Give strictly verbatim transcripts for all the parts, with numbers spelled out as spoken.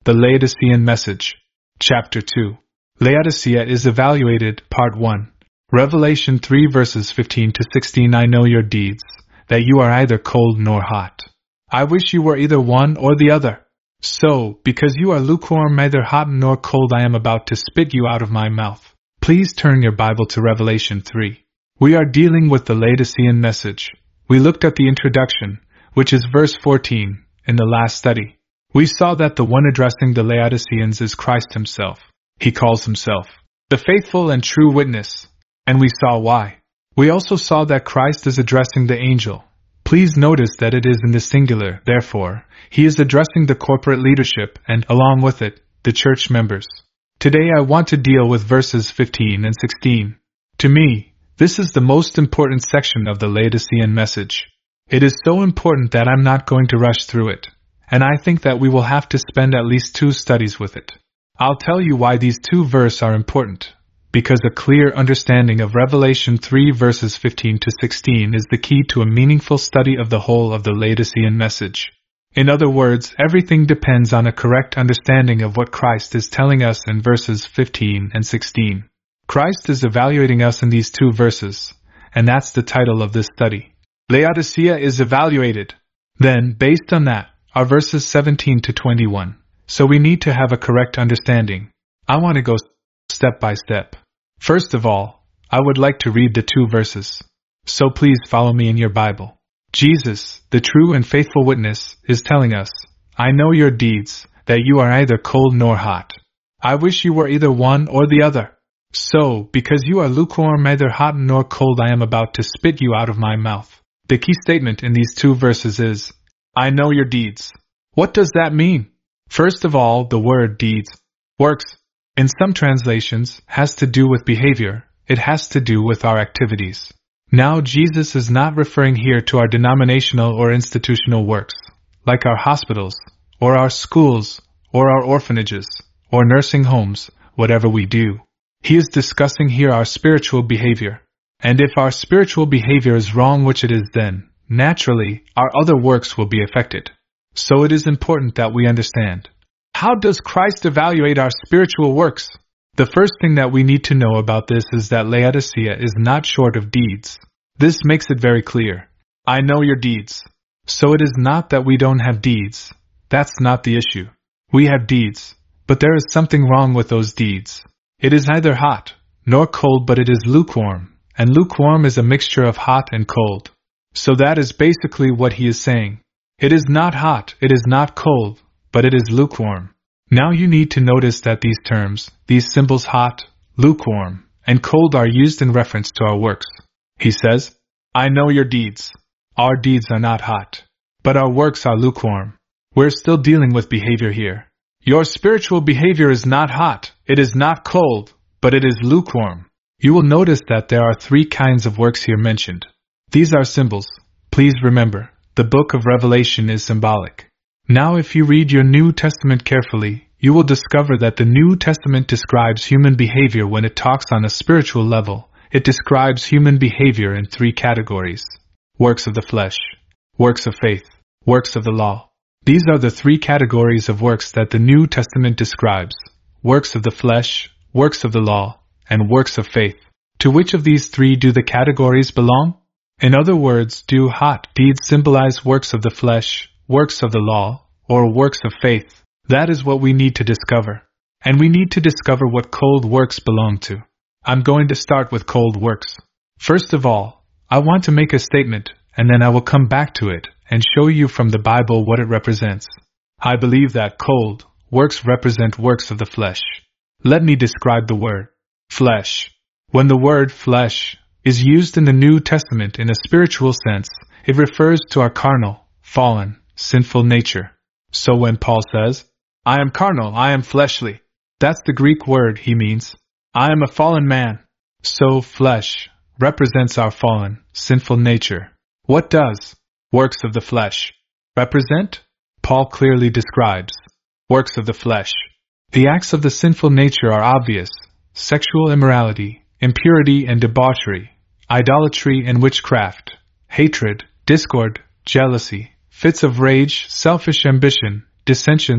The Laodicean Message. Chapter two. Laodicea is evaluated, Part one. Revelation three verses fifteen to sixteen. I know your deeds, that you are either cold nor hot. I wish you were either one or the other. So, because you are lukewarm, neither hot nor cold, I am about to spit you out of my mouth. Please turn your Bible to Revelation three. We are dealing with the Laodicean message. We looked at the introduction, which is verse fourteen, in the last study. We saw that the one addressing the Laodiceans is Christ himself. He calls himself the faithful and true witness, and we saw why. We also saw that Christ is addressing the angel. Please notice that it is in the singular, therefore, he is addressing the corporate leadership and, along with it, the church members. Today I want to deal with verses fifteen and sixteen. To me, this is the most important section of the Laodicean message. It is so important that I'm not going to rush through it, and I think that we will have to spend at least two studies with it. I'll tell you why these two verses are important, because a clear understanding of Revelation three verses fifteen to sixteen is the key to a meaningful study of the whole of the Laodicean message. In other words, everything depends on a correct understanding of what Christ is telling us in verses fifteen and sixteen. Christ is evaluating us in these two verses, and that's the title of this study. Laodicea is evaluated. Then, based on that, are verses seventeen to twenty-one. So we need to have a correct understanding. I want to go step by step. First of all, I would like to read the two verses. So please follow me in your Bible. Jesus, the true and faithful witness, is telling us, I know your deeds, that you are neither cold nor hot. I wish you were either one or the other. So, because you are lukewarm, neither hot nor cold, I am about to spit you out of my mouth. The key statement in these two verses is, I know your deeds. What does that mean? First of all, the word deeds, works, in some translations, has to do with behavior. It has to do with our activities. Now, Jesus is not referring here to our denominational or institutional works, like our hospitals, or our schools, or our orphanages, or nursing homes, whatever we do. He is discussing here our spiritual behavior. And if our spiritual behavior is wrong, which it is, then, naturally, our other works will be affected. So it is important that we understand. How does Christ evaluate our spiritual works? The first thing that we need to know about this is that Laodicea is not short of deeds. This makes it very clear. I know your deeds. So it is not that we don't have deeds. That's not the issue. We have deeds, but there is something wrong with those deeds. It is neither hot nor cold, but it is lukewarm, and lukewarm is a mixture of hot and cold. So that is basically what he is saying. It is not hot, it is not cold, but it is lukewarm. Now you need to notice that these terms, these symbols hot, lukewarm, and cold are used in reference to our works. He says, I know your deeds. Our deeds are not hot, but our works are lukewarm. We're still dealing with behavior here. Your spiritual behavior is not hot, it is not cold, but it is lukewarm. You will notice that there are three kinds of works here mentioned. These are symbols. Please remember, the book of Revelation is symbolic. Now if you read your New Testament carefully, you will discover that the New Testament describes human behavior when it talks on a spiritual level. It describes human behavior in three categories. Works of the flesh, works of faith, works of the law. These are the three categories of works that the New Testament describes. Works of the flesh, works of the law, and works of faith. To which of these three do the categories belong? In other words, do hot deeds symbolize works of the flesh, works of the law, or works of faith? That is what we need to discover. And we need to discover what cold works belong to. I'm going to start with cold works. First of all, I want to make a statement, and then I will come back to it and show you from the Bible what it represents. I believe that cold works represent works of the flesh. Let me describe the word flesh. When the word flesh is used in the New Testament in a spiritual sense, it refers to our carnal, fallen, sinful nature. So when Paul says, I am carnal, I am fleshly, that's the Greek word he means. I am a fallen man. So flesh represents our fallen, sinful nature. What does works of the flesh represent? Paul clearly describes works of the flesh. The acts of the sinful nature are obvious: sexual immorality, impurity and debauchery, idolatry and witchcraft, hatred, discord, jealousy, fits of rage, selfish ambition, dissensions,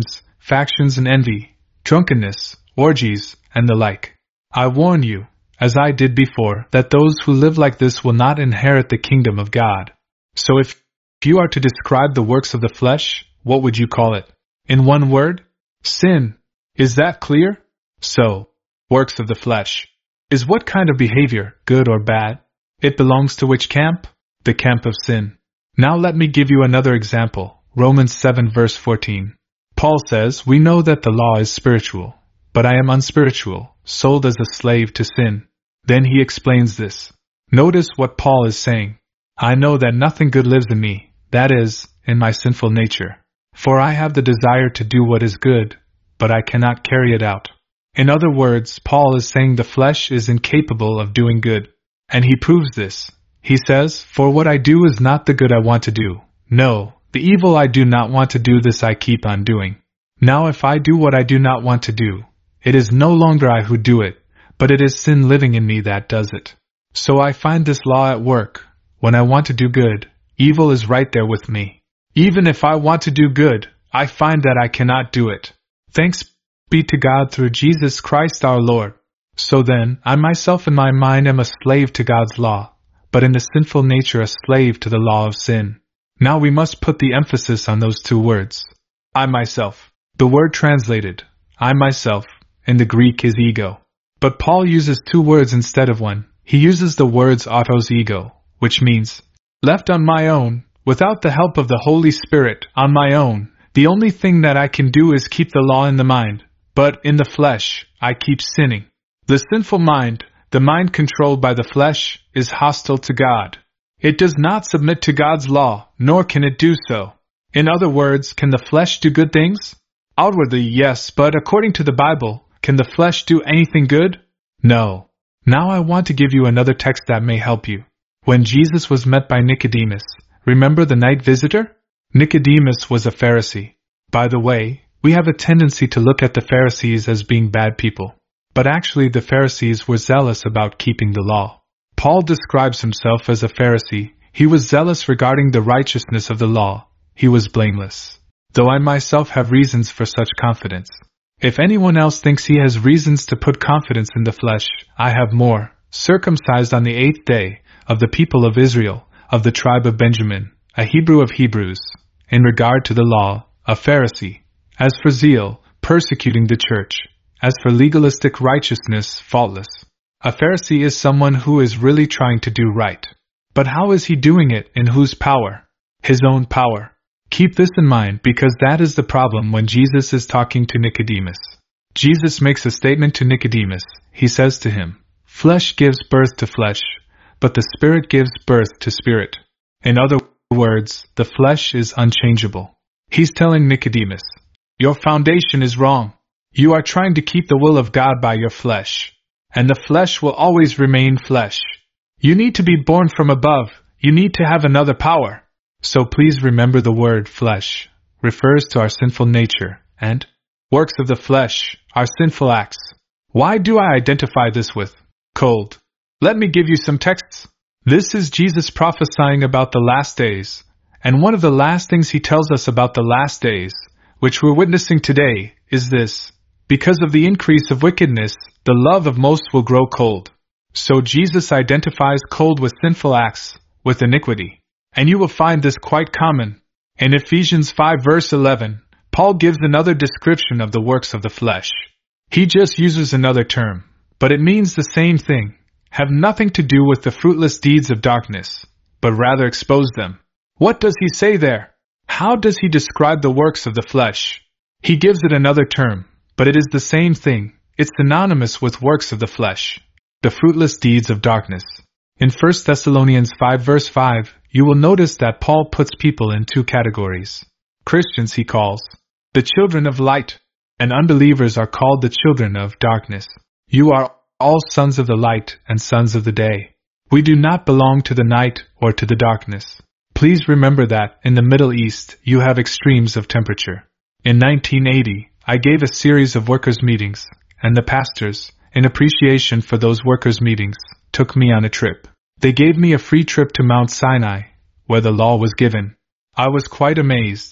factions and envy, drunkenness, orgies, and the like. I warn you, as I did before, that those who live like this will not inherit the kingdom of God. So if you are to describe the works of the flesh, what would you call it? In one word? Sin. Is that clear? So, works of the flesh is what kind of behavior, good or bad? It belongs to which camp? The camp of sin. Now let me give you another example. Romans seven verse fourteen. Paul says, "We know that the law is spiritual, but I am unspiritual, sold as a slave to sin." Then he explains this. Notice what Paul is saying. I know that nothing good lives in me, that is, in my sinful nature. For I have the desire to do what is good, but I cannot carry it out. In other words, Paul is saying the flesh is incapable of doing good. And he proves this. He says, "For what I do is not the good I want to do. No, the evil I do not want to do, this I keep on doing. Now if I do what I do not want to do, it is no longer I who do it, but it is sin living in me that does it. So I find this law at work. When I want to do good, evil is right there with me. Even if I want to do good, I find that I cannot do it. Thanks be to God through Jesus Christ our Lord. So then, I myself in my mind am a slave to God's law, but in the sinful nature a slave to the law of sin." Now we must put the emphasis on those two words. I myself. The word translated, I myself, in the Greek is ego. But Paul uses two words instead of one. He uses the words autos ego, which means, left on my own, without the help of the Holy Spirit, on my own, the only thing that I can do is keep the law in the mind, but in the flesh, I keep sinning. The sinful mind, the mind controlled by the flesh, is hostile to God. It does not submit to God's law, nor can it do so. In other words, can the flesh do good things? Outwardly, yes, but according to the Bible, can the flesh do anything good? No. Now I want to give you another text that may help you. When Jesus was met by Nicodemus, remember the night visitor? Nicodemus was a Pharisee. By the way, we have a tendency to look at the Pharisees as being bad people. But actually the Pharisees were zealous about keeping the law. Paul describes himself as a Pharisee. He was zealous regarding the righteousness of the law. He was blameless. Though I myself have reasons for such confidence. If anyone else thinks he has reasons to put confidence in the flesh, I have more. Circumcised on the eighth day, of the people of Israel, of the tribe of Benjamin, a Hebrew of Hebrews, in regard to the law, a Pharisee. As for zeal, persecuting the church. As for legalistic righteousness, faultless. A Pharisee is someone who is really trying to do right. But how is he doing it, in whose power? His own power. Keep this in mind because that is the problem when Jesus is talking to Nicodemus. Jesus makes a statement to Nicodemus. He says to him, "Flesh gives birth to flesh, but the Spirit gives birth to spirit." In other words, the flesh is unchangeable. He's telling Nicodemus, your foundation is wrong. You are trying to keep the will of God by your flesh. And the flesh will always remain flesh. You need to be born from above. You need to have another power. So please remember the word flesh refers to our sinful nature, and works of the flesh, our sinful acts. Why do I identify this with cold? Let me give you some texts. This is Jesus prophesying about the last days, and one of the last things he tells us about the last days, which we're witnessing today, is this. Because of the increase of wickedness, the love of most will grow cold. So Jesus identifies cold with sinful acts, with iniquity. And you will find this quite common. In Ephesians five verse eleven, Paul gives another description of the works of the flesh. He just uses another term, but it means the same thing. Have nothing to do with the fruitless deeds of darkness, but rather expose them. What does he say there? How does he describe the works of the flesh? He gives it another term, but it is the same thing. It's synonymous with works of the flesh, the fruitless deeds of darkness. In First Thessalonians five verse five, you will notice that Paul puts people in two categories. Christians he calls the children of light, and unbelievers are called the children of darkness. You are all sons of the light and sons of the day. We do not belong to the night or to the darkness. Please remember that in the Middle East you have extremes of temperature. In nineteen eighty, I gave a series of workers' meetings, and the pastors, in appreciation for those workers' meetings, took me on a trip. They gave me a free trip to Mount Sinai, where the law was given. I was quite amazed.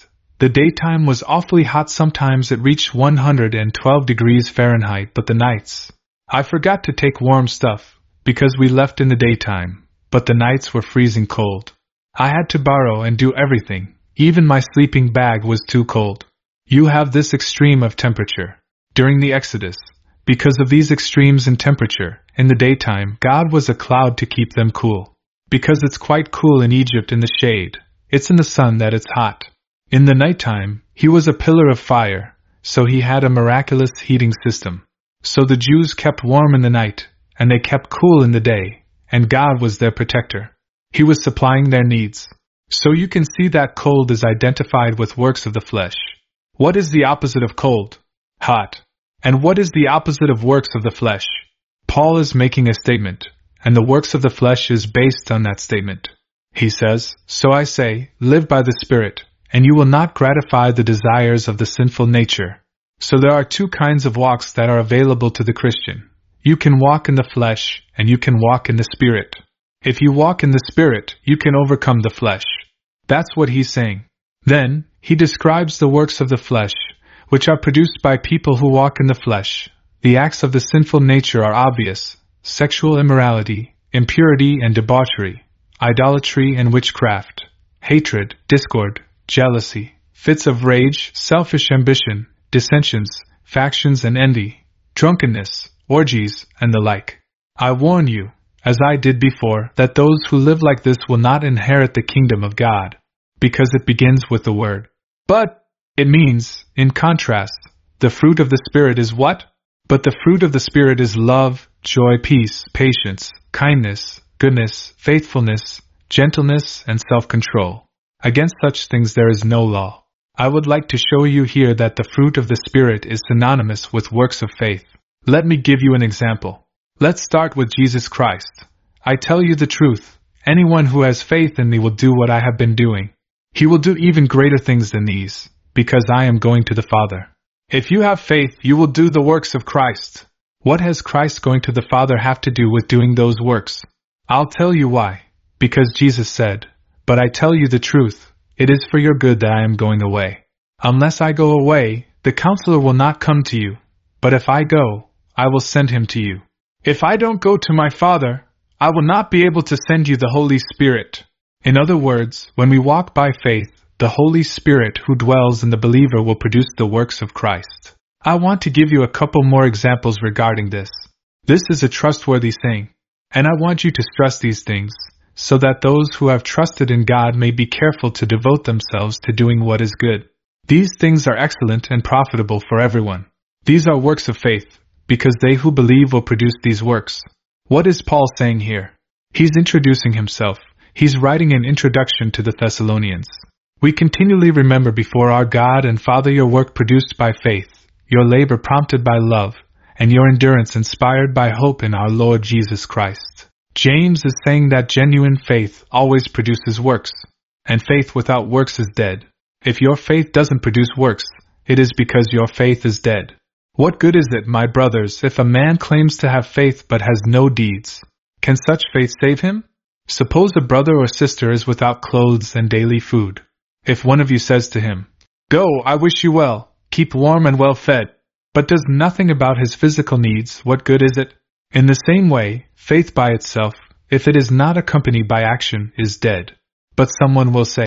The daytime was awfully hot, sometimes it reached one hundred twelve degrees Fahrenheit, but the nights. I forgot to take warm stuff, because we left in the daytime, but the nights were freezing cold. I had to borrow and do everything, even my sleeping bag was too cold. You have this extreme of temperature. During the Exodus, because of these extremes in temperature, in the daytime, God was a cloud to keep them cool. Because it's quite cool in Egypt in the shade, it's in the sun that it's hot. In the nighttime, he was a pillar of fire, so he had a miraculous heating system. So the Jews kept warm in the night, and they kept cool in the day, and God was their protector. He was supplying their needs. So you can see that cold is identified with works of the flesh. What is the opposite of cold? Hot. And what is the opposite of works of the flesh? Paul is making a statement, and the works of the flesh is based on that statement. He says, "So I say, live by the Spirit, and you will not gratify the desires of the sinful nature." So there are two kinds of walks that are available to the Christian. You can walk in the flesh, and you can walk in the Spirit. If you walk in the Spirit, you can overcome the flesh. That's what he's saying. Then, he describes the works of the flesh, which are produced by people who walk in the flesh. The acts of the sinful nature are obvious: sexual immorality, impurity and debauchery, idolatry and witchcraft, hatred, discord, jealousy, fits of rage, selfish ambition, dissensions, factions and envy, drunkenness, orgies, and the like. I warn you, as I did before, that those who live like this will not inherit the kingdom of God, because it begins with the word. But it means, in contrast, the fruit of the Spirit is what? But the fruit of the Spirit is love, joy, peace, patience, kindness, goodness, faithfulness, gentleness, and self-control. Against such things there is no law. I would like to show you here that the fruit of the Spirit is synonymous with works of faith. Let me give you an example. Let's start with Jesus Christ. I tell you the truth, anyone who has faith in me will do what I have been doing. He will do even greater things than these, because I am going to the Father. If you have faith, you will do the works of Christ. What has Christ going to the Father have to do with doing those works? I'll tell you why. Because Jesus said, "But I tell you the truth, it is for your good that I am going away. Unless I go away, the Counselor will not come to you. But if I go, I will send him to you. If I don't go to my Father, I will not be able to send you the Holy Spirit." In other words, when we walk by faith, the Holy Spirit who dwells in the believer will produce the works of Christ. I want to give you a couple more examples regarding this. This is a trustworthy saying, and I want you to stress these things, so that those who have trusted in God may be careful to devote themselves to doing what is good. These things are excellent and profitable for everyone. These are works of faith, because they who believe will produce these works. What is Paul saying here? He's introducing himself. He's writing an introduction to the Thessalonians. We continually remember before our God and Father your work produced by faith, your labor prompted by love, and your endurance inspired by hope in our Lord Jesus Christ. James is saying that genuine faith always produces works, and faith without works is dead. If your faith doesn't produce works, it is because your faith is dead. What good is it, my brothers, if a man claims to have faith but has no deeds? Can such faith save him? Suppose a brother or sister is without clothes and daily food. If one of you says to him, "Go, I wish you well, keep warm and well fed," but does nothing about his physical needs, what good is it? In the same way, faith by itself, if it is not accompanied by action, is dead. But someone will say,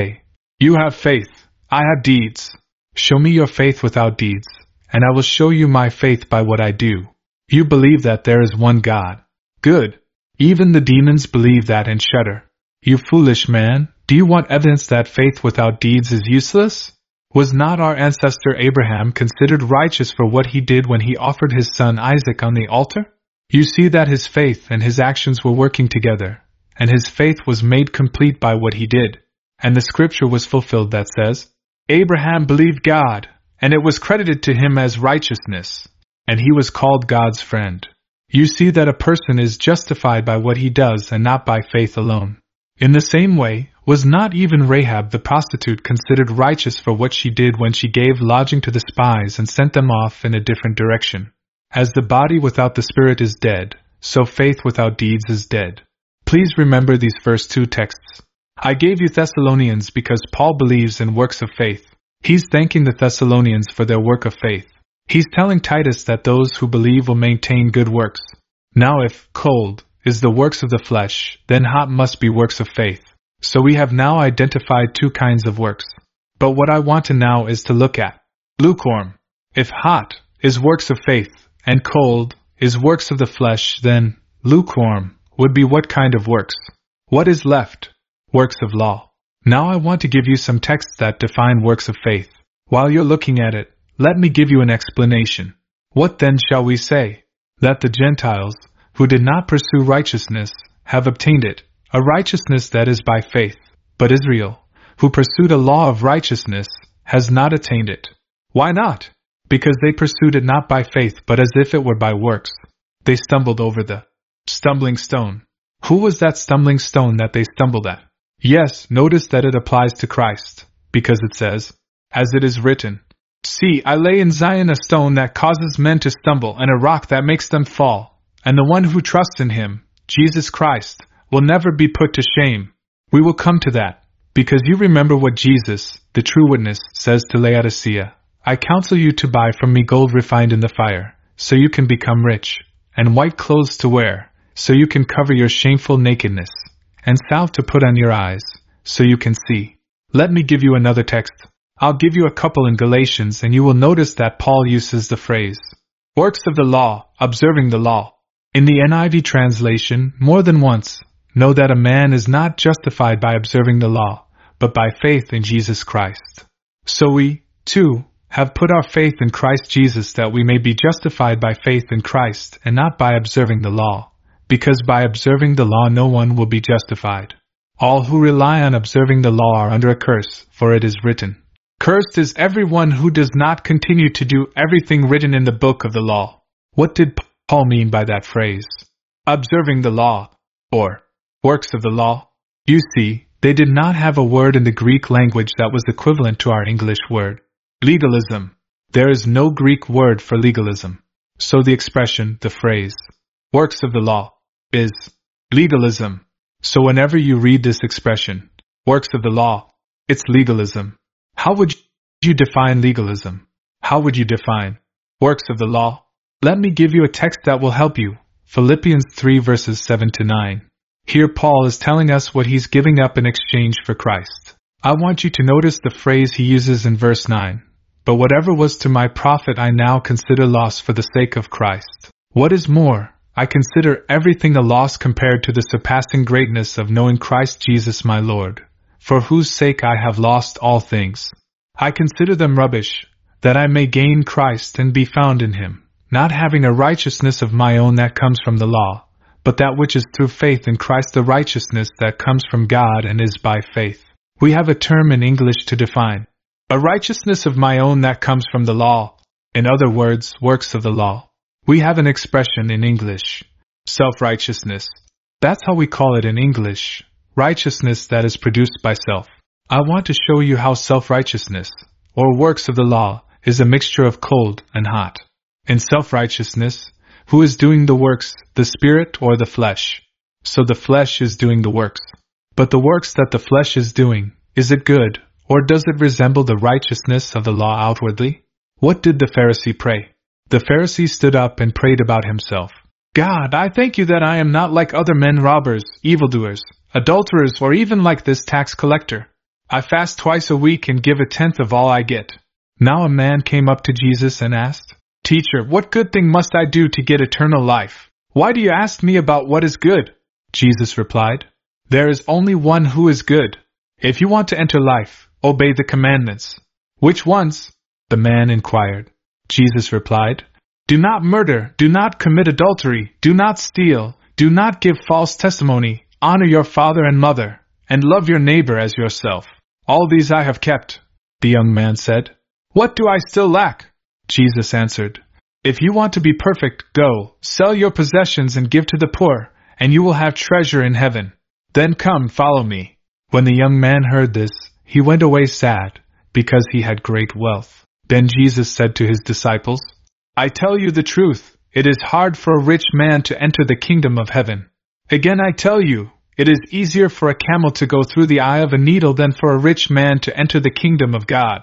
"You have faith, I have deeds. Show me your faith without deeds, and I will show you my faith by what I do." You believe that there is one God. Good. Even the demons believe that and shudder. You foolish man, do you want evidence that faith without deeds is useless? Was not our ancestor Abraham considered righteous for what he did when he offered his son Isaac on the altar? You see that his faith and his actions were working together, and his faith was made complete by what he did. And the scripture was fulfilled that says, "Abraham believed God, and it was credited to him as righteousness, and he was called God's friend." You see that a person is justified by what he does and not by faith alone. In the same way, was not even Rahab the prostitute considered righteous for what she did when she gave lodging to the spies and sent them off in a different direction? As the body without the spirit is dead, so faith without deeds is dead. Please remember these first two texts. I gave you Thessalonians because Paul believes in works of faith, He's thanking the Thessalonians for their work of faith. He's telling Titus that those who believe will maintain good works. Now if cold is the works of the flesh, then hot must be works of faith. So we have now identified two kinds of works. But what I want to now is to look at lukewarm. If hot is works of faith, and cold is works of the flesh, then lukewarm would be what kind of works? What is left? Works of law. Now I want to give you some texts that define works of faith. While you're looking at it, let me give you an explanation. What then shall we say? That the Gentiles, who did not pursue righteousness, have obtained it, a righteousness that is by faith. But Israel, who pursued a law of righteousness, has not attained it. Why not? Because they pursued it not by faith but as if it were by works. They stumbled over the stumbling stone. Who was that stumbling stone that they stumbled at? Yes, notice that it applies to Christ, because it says, as it is written, see, I lay in Zion a stone that causes men to stumble and a rock that makes them fall, and the one who trusts in him, Jesus Christ, will never be put to shame. We will come to that, because you remember what Jesus, the true witness, says to Laodicea. I counsel you to buy from me gold refined in the fire, so you can become rich, and white clothes to wear, so you can cover your shameful nakedness, and salve to put on your eyes, so you can see. Let me give you another text. I'll give you a couple in Galatians, and you will notice that Paul uses the phrase, works of the law, observing the law. In the N I V translation, more than once, know that a man is not justified by observing the law, but by faith in Jesus Christ. So we, too, have put our faith in Christ Jesus that we may be justified by faith in Christ and not by observing the law, because by observing the law no one will be justified. All who rely on observing the law are under a curse, for it is written, cursed is everyone who does not continue to do everything written in the book of the law. What did Paul mean by that phrase? Observing the law, or works of the law. You see, they did not have a word in the Greek language that was equivalent to our English word. Legalism. There is no Greek word for legalism. So the expression, the phrase, works of the law, is legalism. So whenever you read this expression, works of the law, it's legalism. How would you define legalism? How would you define works of the law? Let me give you a text that will help you. Philippians three verses seven to nine. Here Paul is telling us what he's giving up in exchange for Christ. I want you to notice the phrase he uses in verse nine. But whatever was to my profit I now consider loss for the sake of Christ. What is more, I consider everything a loss compared to the surpassing greatness of knowing Christ Jesus my Lord, for whose sake I have lost all things. I consider them rubbish, that I may gain Christ and be found in him, not having a righteousness of my own that comes from the law, but that which is through faith in Christ, the righteousness that comes from God and is by faith. We have a term in English to define a righteousness of my own that comes from the law, in other words, works of the law. We have an expression in English, self-righteousness. That's how we call it in English, righteousness that is produced by self. I want to show you how self-righteousness, or works of the law, is a mixture of cold and hot. In self-righteousness, who is doing the works, the spirit or the flesh? So the flesh is doing the works. But the works that the flesh is doing, is it good, or does it resemble the righteousness of the law outwardly? What did the Pharisee pray? The Pharisee stood up and prayed about himself. God, I thank you that I am not like other men, robbers, evildoers, adulterers, or even like this tax collector. I fast twice a week and give a tenth of all I get. Now a man came up to Jesus and asked, Teacher, what good thing must I do to get eternal life? Why do you ask me about what is good? Jesus replied, There is only one who is good. If you want to enter life, obey the commandments. Which ones? The man inquired. Jesus replied, Do not murder, do not commit adultery, do not steal, do not give false testimony, honor your father and mother, and love your neighbor as yourself. All these I have kept. The young man said, What do I still lack? Jesus answered, If you want to be perfect, go, sell your possessions and give to the poor, and you will have treasure in heaven. Then come, follow me. When the young man heard this, he went away sad, because he had great wealth. Then Jesus said to his disciples, I tell you the truth, it is hard for a rich man to enter the kingdom of heaven. Again I tell you, it is easier for a camel to go through the eye of a needle than for a rich man to enter the kingdom of God.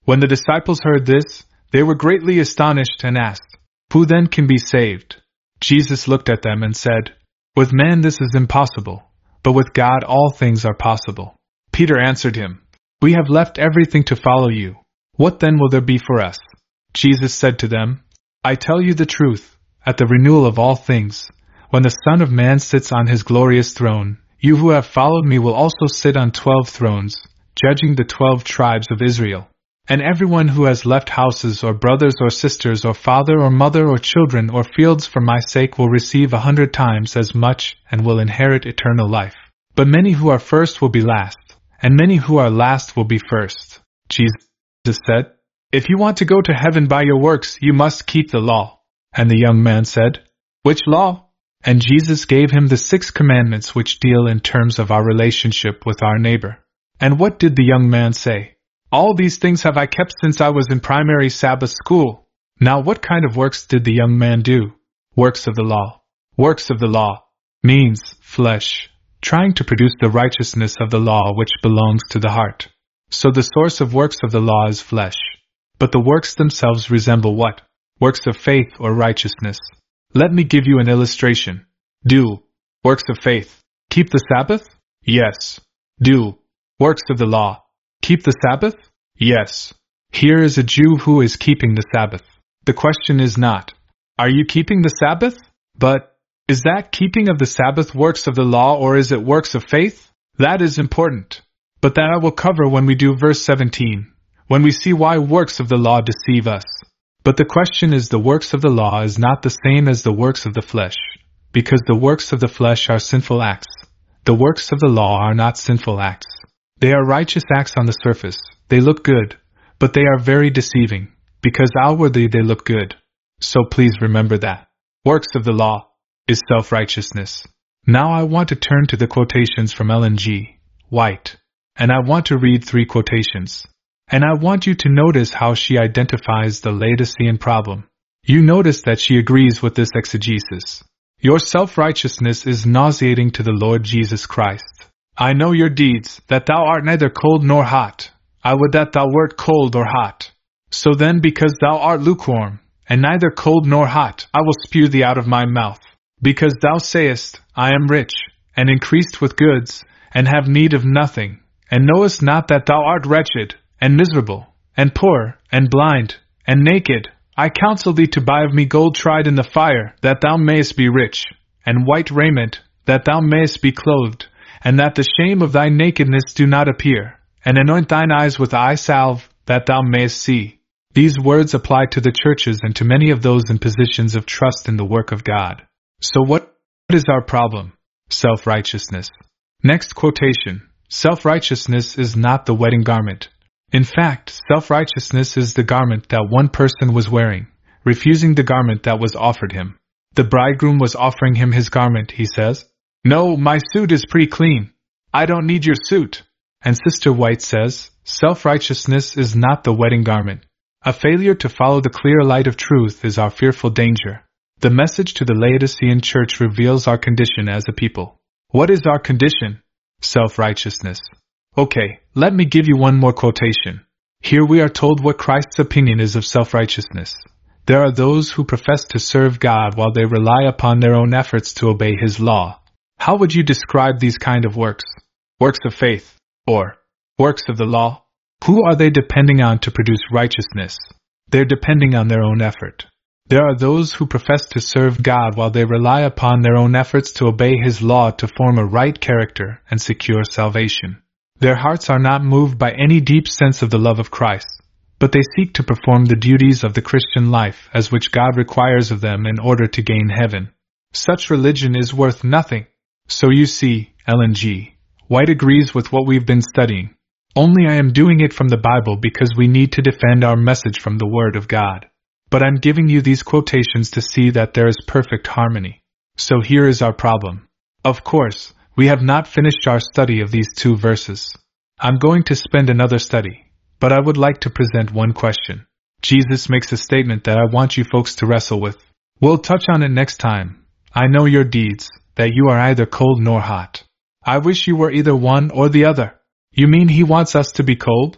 When the disciples heard this, they were greatly astonished and asked, "Who then can be saved?" Jesus looked at them and said, "With man this is impossible, but with God all things are possible." Peter answered him, "We have left everything to follow you. What then will there be for us?" Jesus said to them, "I tell you the truth, at the renewal of all things, when the Son of Man sits on his glorious throne, you who have followed me will also sit on twelve thrones, judging the twelve tribes of Israel. And everyone who has left houses or brothers or sisters or father or mother or children or fields for my sake will receive a hundred times as much and will inherit eternal life. But many who are first will be last, and many who are last will be first." Jesus said, "If you want to go to heaven by your works, you must keep the law." And the young man said, "Which law?" And Jesus gave him the six commandments which deal in terms of our relationship with our neighbor. And what did the young man say? "All these things have I kept since I was in primary Sabbath school." Now what kind of works did the young man do? Works of the law. Works of the law means flesh, trying to produce the righteousness of the law which belongs to the heart. So the source of works of the law is flesh. But the works themselves resemble what? Works of faith or righteousness. Let me give you an illustration. Do works of faith keep the Sabbath? Yes. Do works of the law keep the Sabbath? Yes. Here is a Jew who is keeping the Sabbath. The question is not, are you keeping the Sabbath? But, is that keeping of the Sabbath works of the law or is it works of faith? That is important. But that I will cover when we do verse seventeen, when we see why works of the law deceive us. But the question is, the works of the law is not the same as the works of the flesh, because the works of the flesh are sinful acts. The works of the law are not sinful acts. They are righteous acts on the surface. They look good, but they are very deceiving, because outwardly they look good. So please remember that. Works of the law is self-righteousness. Now I want to turn to the quotations from Ellen G. White, and I want to read three quotations. And I want you to notice how she identifies the Laodicean problem. You notice that she agrees with this exegesis. Your self-righteousness is nauseating to the Lord Jesus Christ. "I know your deeds, that thou art neither cold nor hot. I would that thou wert cold or hot. So then, because thou art lukewarm, and neither cold nor hot, I will spew thee out of my mouth. Because thou sayest, I am rich, and increased with goods, and have need of nothing, and knowest not that thou art wretched, and miserable, and poor, and blind, and naked, I counsel thee to buy of me gold tried in the fire, that thou mayest be rich, and white raiment, that thou mayest be clothed, and that the shame of thy nakedness do not appear, and anoint thine eyes with eye salve, that thou mayest see." These words apply to the churches and to many of those in positions of trust in the work of God. So what is our problem? Self-righteousness. Next quotation. Self-righteousness is not the wedding garment. In fact, self-righteousness is the garment that one person was wearing, refusing the garment that was offered him. The bridegroom was offering him his garment, he says. "No, my suit is pretty clean. I don't need your suit." And Sister White says, self-righteousness is not the wedding garment. A failure to follow the clear light of truth is our fearful danger. The message to the Laodicean church reveals our condition as a people. What is our condition? Self-righteousness. Okay, let me give you one more quotation. Here we are told what Christ's opinion is of self-righteousness. There are those who profess to serve God while they rely upon their own efforts to obey His law. How would you describe these kind of works? Works of faith, or works of the law? Who are they depending on to produce righteousness? They're depending on their own effort. There are those who profess to serve God while they rely upon their own efforts to obey His law to form a right character and secure salvation. Their hearts are not moved by any deep sense of the love of Christ, but they seek to perform the duties of the Christian life as which God requires of them in order to gain heaven. Such religion is worth nothing. So you see, Ellen G. White agrees with what we've been studying. Only I am doing it from the Bible because we need to defend our message from the Word of God. But I'm giving you these quotations to see that there is perfect harmony. So here is our problem. Of course, we have not finished our study of these two verses. I'm going to spend another study, but I would like to present one question. Jesus makes a statement that I want you folks to wrestle with. We'll touch on it next time. I know your deeds, that you are either cold nor hot. I wish you were either one or the other. You mean He wants us to be cold?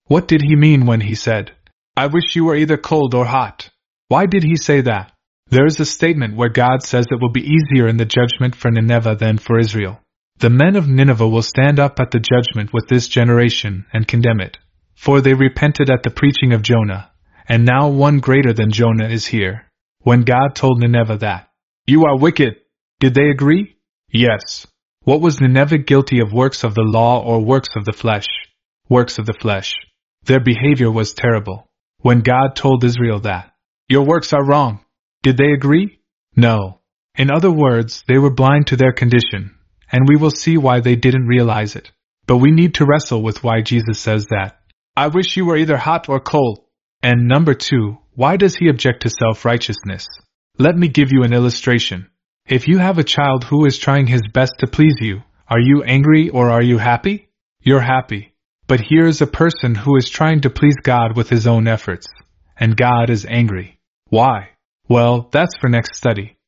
What did he mean when he said, I wish you were either cold or hot? Why did he say that? There is a statement where God says it will be easier in the judgment for Nineveh than for Israel. The men of Nineveh will stand up at the judgment with this generation and condemn it. For they repented at the preaching of Jonah, and now one greater than Jonah is here. When God told Nineveh that, You are wicked, did they agree? Yes. What was Nineveh guilty of, works of the law or works of the flesh? Works of the flesh. Their behavior was terrible. When God told Israel that, Your works are wrong, did they agree? No. In other words, they were blind to their condition, and we will see why they didn't realize it. But we need to wrestle with why Jesus says that. I wish you were either hot or cold. And number two, why does he object to self-righteousness? Let me give you an illustration. If you have a child who is trying his best to please you, are you angry or are you happy? You're happy. But here is a person who is trying to please God with his own efforts, and God is angry. Why? Well, that's for next study.